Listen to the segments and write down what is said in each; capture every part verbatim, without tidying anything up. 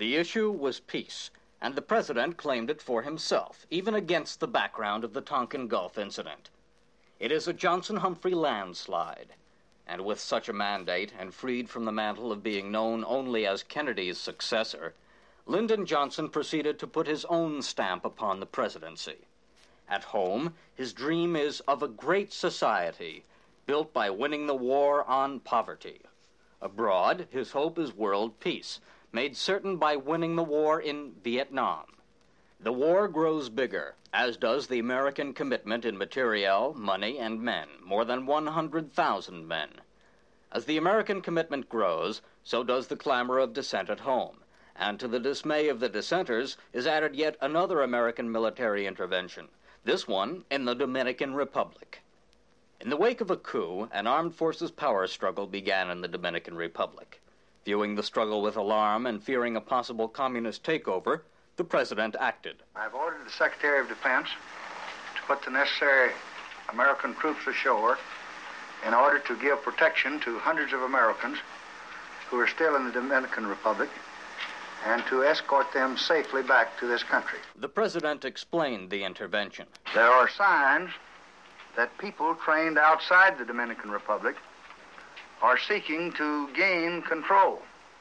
The issue was peace, and the president claimed it for himself, even against the background of the Tonkin Gulf incident. It is a Johnson-Humphrey landslide, and with such a mandate, and freed from the mantle of being known only as Kennedy's successor, Lyndon Johnson proceeded to put his own stamp upon the presidency. At home, his dream is of a great society, built by winning the war on poverty. Abroad, his hope is world peace, made certain by winning the war in Vietnam. The war grows bigger, as does the American commitment in materiel, money, and men, more than one hundred thousand men. As the American commitment grows, so does the clamor of dissent at home, and to the dismay of the dissenters is added yet another American military intervention, this one in the Dominican Republic. In the wake of a coup, an armed forces power struggle began in the Dominican Republic. Viewing the struggle with alarm and fearing a possible communist takeover, the president acted. I've ordered the Secretary of Defense to put the necessary American troops ashore in order to give protection to hundreds of Americans who are still in the Dominican Republic and to escort them safely back to this country. The president explained the intervention. There are signs that people trained outside the Dominican Republic are seeking to gain control.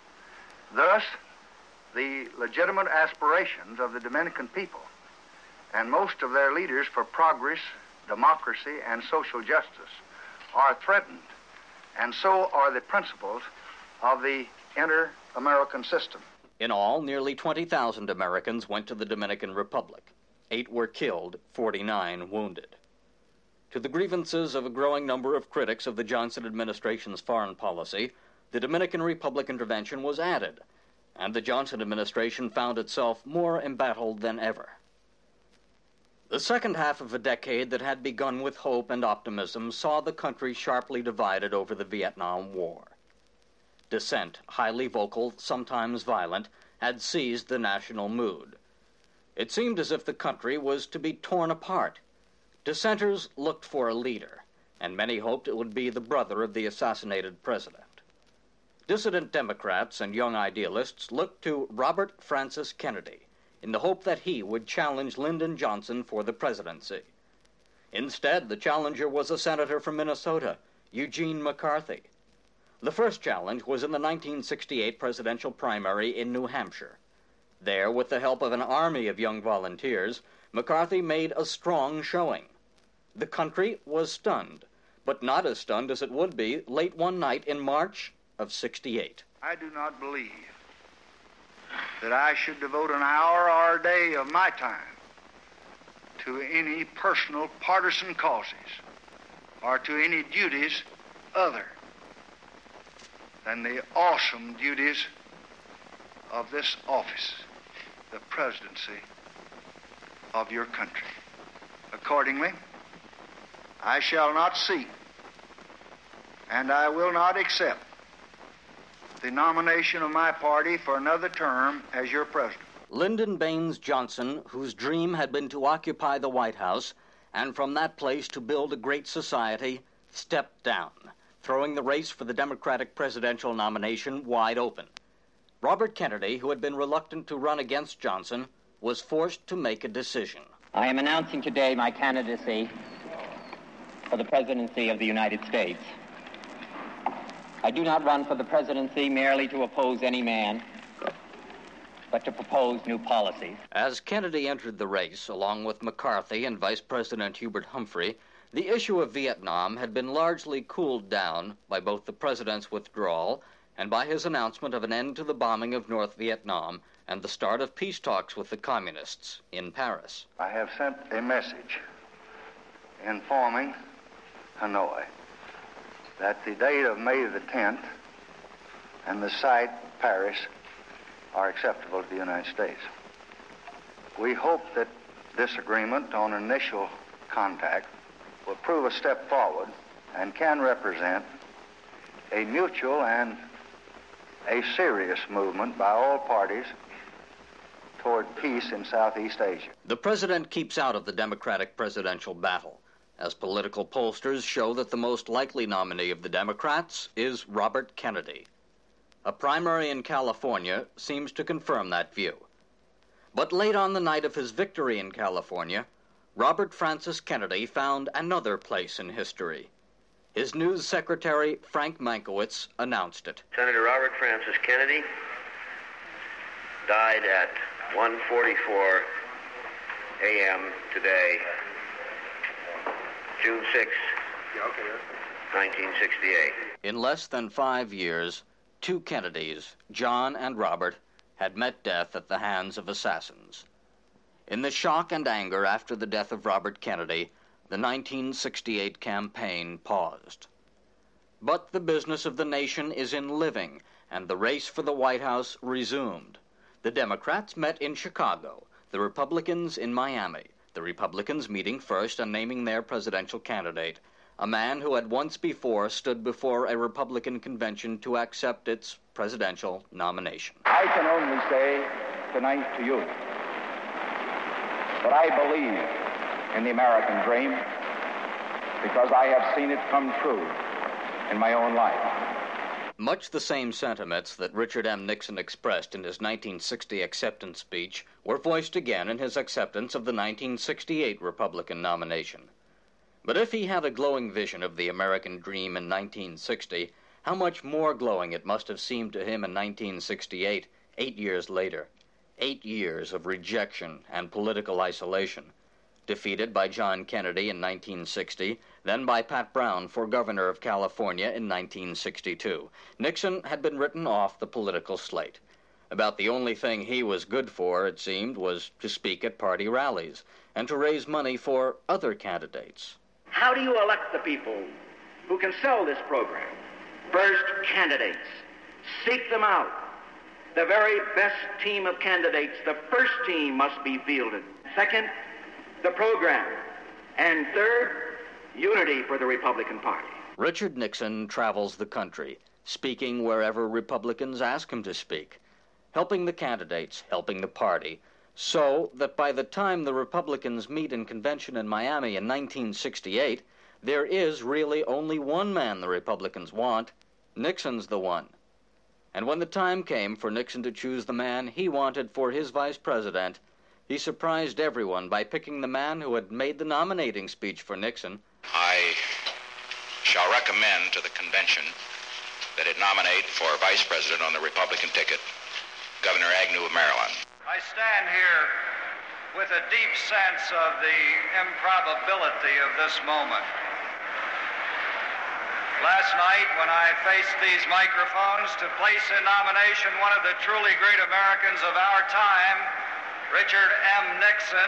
Thus, the legitimate aspirations of the Dominican people and most of their leaders for progress, democracy, and social justice are threatened, and so are the principles of the inter-American system. In all, nearly twenty thousand Americans went to the Dominican Republic. Eight were killed, forty-nine wounded. To the grievances of a growing number of critics of the Johnson administration's foreign policy, the Dominican Republic intervention was added, and the Johnson administration found itself more embattled than ever. The second half of a decade that had begun with hope and optimism saw the country sharply divided over the Vietnam War. Dissent, highly vocal, sometimes violent, had seized the national mood. It seemed as if the country was to be torn apart. Dissenters looked for a leader, and many hoped it would be the brother of the assassinated president. Dissident Democrats and young idealists looked to Robert Francis Kennedy in the hope that he would challenge Lyndon Johnson for the presidency. Instead, the challenger was a senator from Minnesota, Eugene McCarthy. The first challenge was in the nineteen sixty-eight presidential primary in New Hampshire. There, with the help of an army of young volunteers, McCarthy made a strong showing. The country was stunned, but not as stunned as it would be late one night in March of sixty-eight. I do not believe that I should devote an hour or a day of my time to any personal partisan causes or to any duties other than the awesome duties of this office, the presidency of your country. Accordingly, I shall not seek and I will not accept the nomination of my party for another term as your president. Lyndon Baines Johnson, whose dream had been to occupy the White House and from that place to build a great society, stepped down, throwing the race for the Democratic presidential nomination wide open. Robert Kennedy, who had been reluctant to run against Johnson, was forced to make a decision. I am announcing today my candidacy for the presidency of the United States. I do not run for the presidency merely to oppose any man, but to propose new policies. As Kennedy entered the race, along with McCarthy and Vice President Hubert Humphrey, the issue of Vietnam had been largely cooled down by both the president's withdrawal and by his announcement of an end to the bombing of North Vietnam and the start of peace talks with the communists in Paris. I have sent a message informing Hanoi that the date of May the tenth and the site, Paris, are acceptable to the United States. We hope that this agreement on initial contact will prove a step forward and can represent a mutual and a serious movement by all parties toward peace in Southeast Asia. The president keeps out of the Democratic presidential battle, as political pollsters show that the most likely nominee of the Democrats is Robert Kennedy. A primary in California seems to confirm that view. But late on the night of his victory in California, Robert Francis Kennedy found another place in history. His news secretary, Frank Mankiewicz, announced it. Senator Robert Francis Kennedy died at one forty-four a.m. today, June sixth, nineteen sixty-eight. In less than five years, two Kennedys, John and Robert, had met death at the hands of assassins. In the shock and anger after the death of Robert Kennedy, the nineteen sixty-eight campaign paused. But the business of the nation is in living, and the race for the White House resumed. The Democrats met in Chicago, the Republicans in Miami, the Republicans meeting first and naming their presidential candidate, a man who had once before stood before a Republican convention to accept its presidential nomination. I can only say tonight to you that I believe in the American dream because I have seen it come true in my own life. Much the same sentiments that Richard M. Nixon expressed in his nineteen sixty acceptance speech were voiced again in his acceptance of the nineteen sixty-eight Republican nomination. But if he had a glowing vision of the American dream in nineteen sixty, how much more glowing it must have seemed to him in nineteen sixty-eight, eight years later. Eight years of rejection and political isolation. Defeated by John Kennedy in nineteen sixty, then by Pat Brown for governor of California in nineteen sixty-two. Nixon had been written off the political slate. About the only thing he was good for, it seemed, was to speak at party rallies and to raise money for other candidates. How do you elect the people who can sell this program? First, candidates. Seek them out. The very best team of candidates, the first team must be fielded. Second, the program. And third, unity for the Republican Party. Richard Nixon travels the country, speaking wherever Republicans ask him to speak, helping the candidates, helping the party, so that by the time the Republicans meet in convention in Miami in nineteen sixty-eight, there is really only one man the Republicans want. Nixon's the one. And when the time came for Nixon to choose the man he wanted for his vice president, he surprised everyone by picking the man who had made the nominating speech for Nixon. I shall recommend to the convention that it nominate for vice president on the Republican ticket Governor Agnew of Maryland. I stand here with a deep sense of the improbability of this moment. Last night, when I faced these microphones to place in nomination one of the truly great Americans of our time, Richard M. Nixon,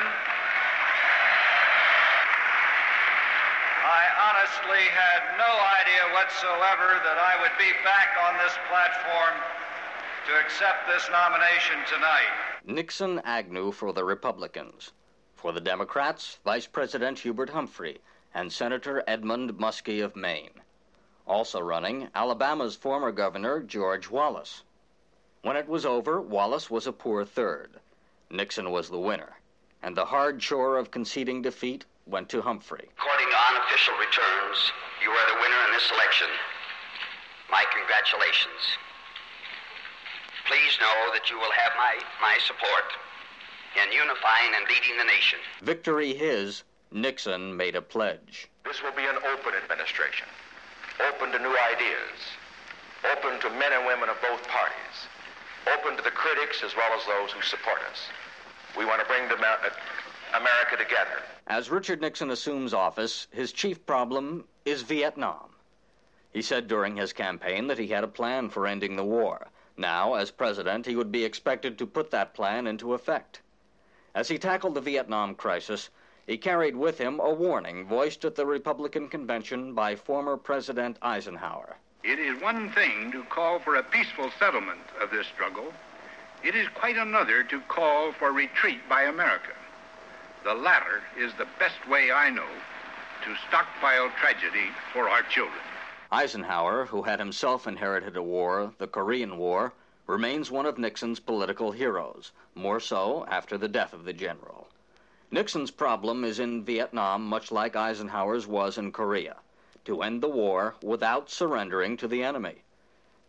I honestly had no idea whatsoever that I would be back on this platform to accept this nomination tonight. Nixon Agnew for the Republicans. For the Democrats, Vice President Hubert Humphrey and Senator Edmund Muskie of Maine. Also running, Alabama's former governor, George Wallace. When it was over, Wallace was a poor third. Nixon was the winner, and the hard chore of conceding defeat went to Humphrey. According to unofficial returns, you are the winner in this election. My congratulations. Please know that you will have my, my support in unifying and leading the nation. Victory his, Nixon made a pledge. This will be an open administration, open to new ideas, open to men and women of both parties, open to the critics as well as those who support us. We want to bring America together. As Richard Nixon assumes office, his chief problem is Vietnam. He said during his campaign that he had a plan for ending the war. Now, as president, he would be expected to put that plan into effect. As he tackled the Vietnam crisis, he carried with him a warning voiced at the Republican convention by former President Eisenhower. It is one thing to call for a peaceful settlement of this struggle. It is quite another to call for retreat by America. The latter is the best way I know to stockpile tragedy for our children. Eisenhower, who had himself inherited a war, the Korean War, remains one of Nixon's political heroes, more so after the death of the general. Nixon's problem is in Vietnam, much like Eisenhower's was in Korea, to end the war without surrendering to the enemy.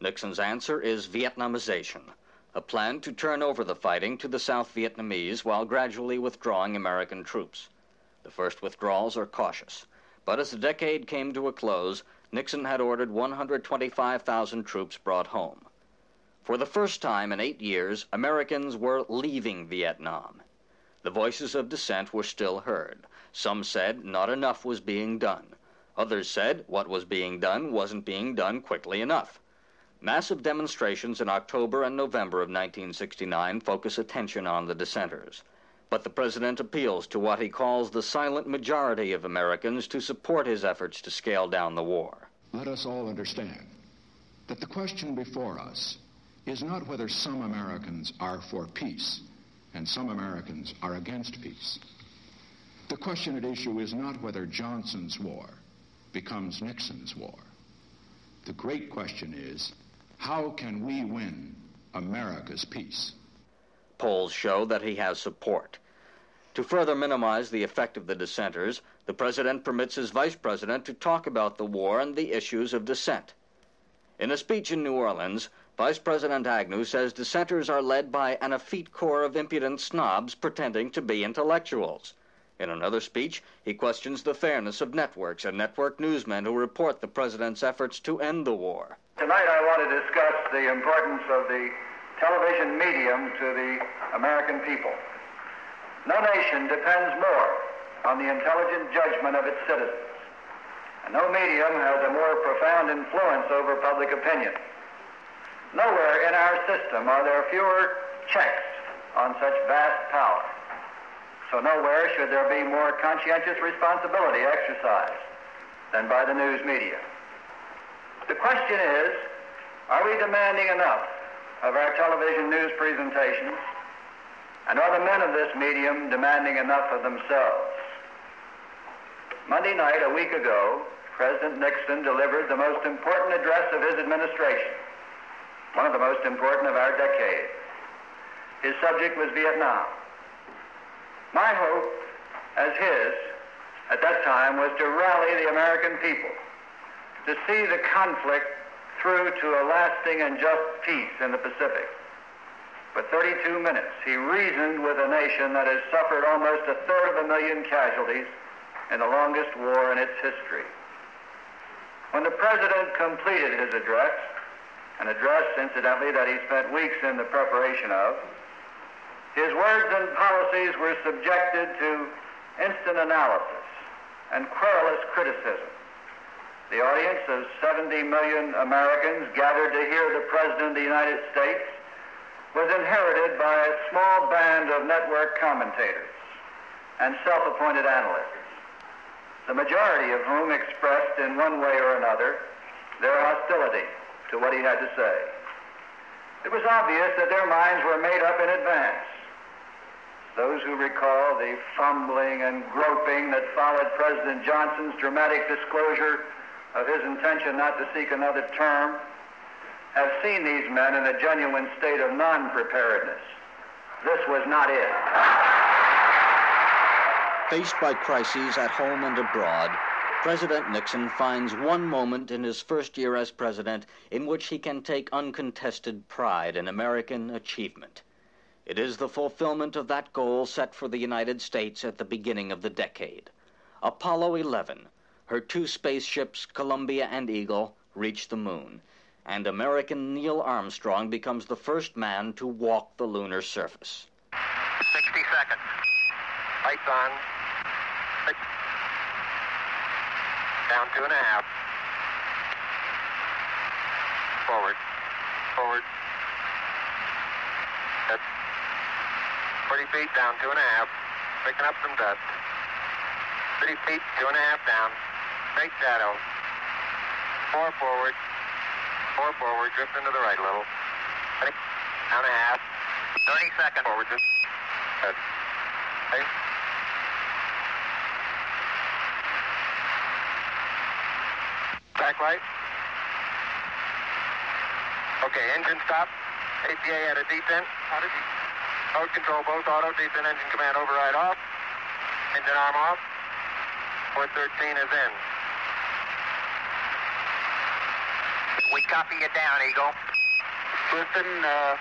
Nixon's answer is Vietnamization, a plan to turn over the fighting to the South Vietnamese while gradually withdrawing American troops. The first withdrawals are cautious, but as the decade came to a close, Nixon had ordered one hundred twenty-five thousand troops brought home. For the first time in eight years, Americans were leaving Vietnam. The voices of dissent were still heard. Some said not enough was being done. Others said what was being done wasn't being done quickly enough. Massive demonstrations in October and November of nineteen sixty-nine focus attention on the dissenters. But the president appeals to what he calls the silent majority of Americans to support his efforts to scale down the war. Let us all understand that the question before us is not whether some Americans are for peace and some Americans are against peace. The question at issue is not whether Johnson's war becomes Nixon's war. The great question is, how can we win America's peace? Polls show that he has support. To further minimize the effect of the dissenters, the president permits his vice president to talk about the war and the issues of dissent. In a speech in New Orleans, Vice President Agnew says dissenters are led by an effete corps of impudent snobs pretending to be intellectuals. In another speech, he questions the fairness of networks and network newsmen who report the president's efforts to end the war. Tonight I want to discuss the importance of the television medium to the American people. No nation depends more on the intelligent judgment of its citizens, and no medium has a more profound influence over public opinion. Nowhere in our system are there fewer checks on such vast power. So nowhere should there be more conscientious responsibility exercised than by the news media. The question is, are we demanding enough of our television news presentations, and are the men of this medium demanding enough of themselves? Monday night, a week ago, President Nixon delivered the most important address of his administration, one of the most important of our decade. His subject was Vietnam. My hope, as his, at that time, was to rally the American people to see the conflict through to a lasting and just peace in the Pacific. For thirty-two minutes, he reasoned with a nation that has suffered almost a third of a million casualties in the longest war in its history. When the president completed his address, an address, incidentally, that he spent weeks in the preparation of, his words and policies were subjected to instant analysis and querulous criticism. The audience of seventy million Americans gathered to hear the President of the United States was inherited by a small band of network commentators and self-appointed analysts, the majority of whom expressed in one way or another their hostility to what he had to say. It was obvious that their minds were made up in advance. Those who recall the fumbling and groping that followed President Johnson's dramatic disclosure of his intention not to seek another term have seen these men in a genuine state of non-preparedness. This was not it. Faced by crises at home and abroad, President Nixon finds one moment in his first year as president in which he can take uncontested pride in American achievement. It is the fulfillment of that goal set for the United States at the beginning of the decade. Apollo eleven, her two spaceships, Columbia and Eagle, reach the moon, and American Neil Armstrong becomes the first man to walk the lunar surface. sixty seconds. Lights on. Six. Down two and a half. Forward. Forward. That's forty feet down, two and a half. Picking up some dust. thirty feet, two and a half down. Straight shadow. Four forward. Four forward, drift into the right a little. Ready? Down a half. thirty seconds. Forward, just. Good. Ready? Back light. Okay, engine stop. A P A at a descent. Auto descent. Mode control, both auto descent, engine command override off. Engine arm off. four thirteen is in. We copy you down, Eagle. Listen, uh,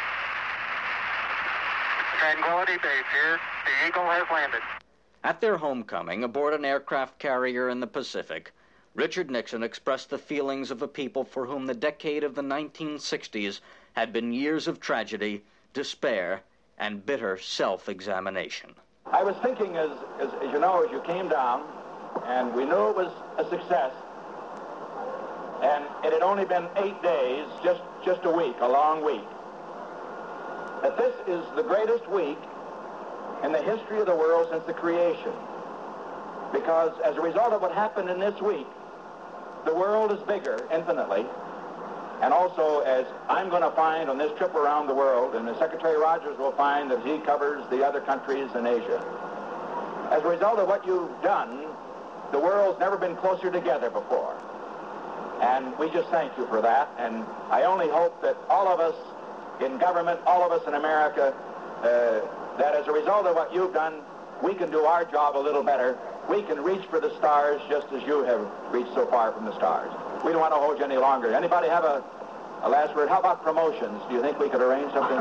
Tranquility Base here. The Eagle has landed. At their homecoming aboard an aircraft carrier in the Pacific, Richard Nixon expressed the feelings of a people for whom the decade of the nineteen sixties had been years of tragedy, despair, and bitter self-examination. I was thinking, as, as, as you know, as you came down, and we knew it was a success, and it had only been eight days, just, just a week, a long week, that this is the greatest week in the history of the world since the creation. Because as a result of what happened in this week, the world is bigger, infinitely, and also, as I'm going to find on this trip around the world, and Secretary Rogers will find that he covers the other countries in Asia, as a result of what you've done, the world's never been closer together before. And we just thank you for that, and I only hope that all of us in government, all of us in America, uh, that as a result of what you've done, we can do our job a little better. We can reach for the stars just as you have reached so far from the stars. We don't want to hold you any longer. Anybody have a, a last word? How about promotions? Do you think we could arrange something?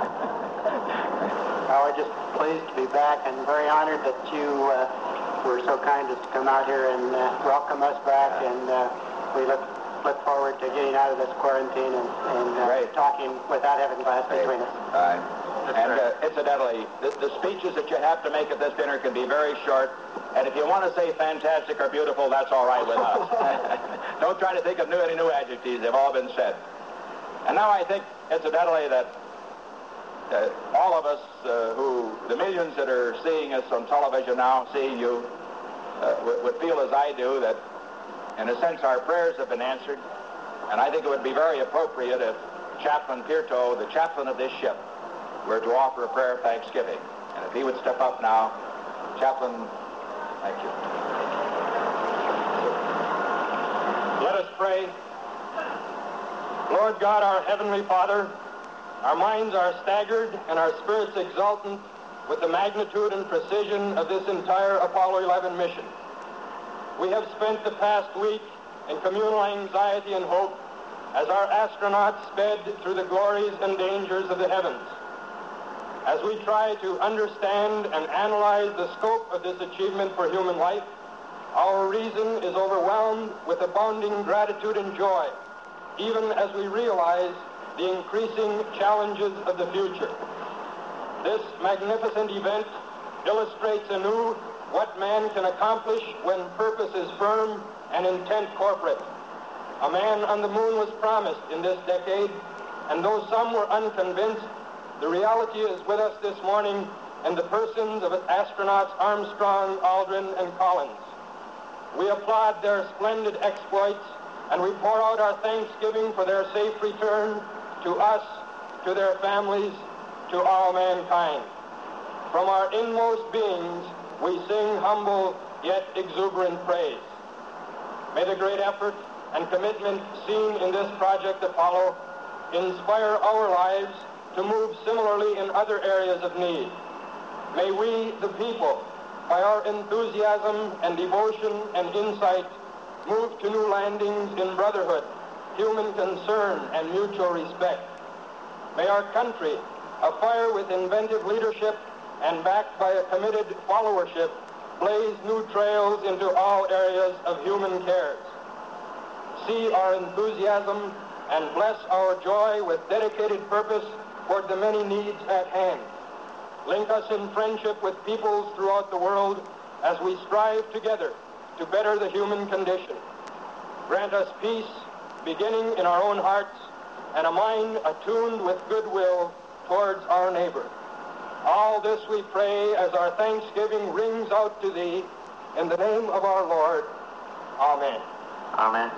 Well, we're just pleased to be back and very honored that you uh, were so kind as to come out here and uh, welcome us back. And uh, we look look forward to getting out of this quarantine and, and uh, talking without having glass between us. Right. And uh, incidentally, the, the speeches that you have to make at this dinner can be very short. And if you want to say fantastic or beautiful, that's all right with us. Don't try to think of new, any new adjectives. They've all been said. And now I think, incidentally, that uh, all of us uh, who, the millions that are seeing us on television now, seeing you, uh, would, would feel as I do that, in a sense, our prayers have been answered. And I think it would be very appropriate if Chaplain Pierto, the chaplain of this ship, were to offer a prayer of thanksgiving. And if he would step up now, Chaplain, thank you. Let us pray. Lord God, our Heavenly Father, our minds are staggered and our spirits exultant with the magnitude and precision of this entire Apollo eleven mission. We have spent the past week in communal anxiety and hope as our astronauts sped through the glories and dangers of the heavens. As we try to understand and analyze the scope of this achievement for human life, our reason is overwhelmed with abounding gratitude and joy, even as we realize the increasing challenges of the future. This magnificent event illustrates anew what man can accomplish when purpose is firm and intent corporate. A man on the moon was promised in this decade, and though some were unconvinced, the reality is with us this morning in the persons of astronauts Armstrong, Aldrin, and Collins. We applaud their splendid exploits, and we pour out our thanksgiving for their safe return to us, to their families, to all mankind. From our inmost beings, we sing humble yet exuberant praise. May the great effort and commitment seen in this Project Apollo inspire our lives to move similarly in other areas of need. May we, the people, by our enthusiasm and devotion and insight, move to new landings in brotherhood, human concern, and mutual respect. May our country, afire with inventive leadership and backed by a committed followership, blaze new trails into all areas of human cares. See our enthusiasm and bless our joy with dedicated purpose toward the many needs at hand. Link us in friendship with peoples throughout the world as we strive together to better the human condition. Grant us peace, beginning in our own hearts, and a mind attuned with goodwill towards our neighbor. All this we pray as our thanksgiving rings out to thee in the name of our Lord. Amen. Amen.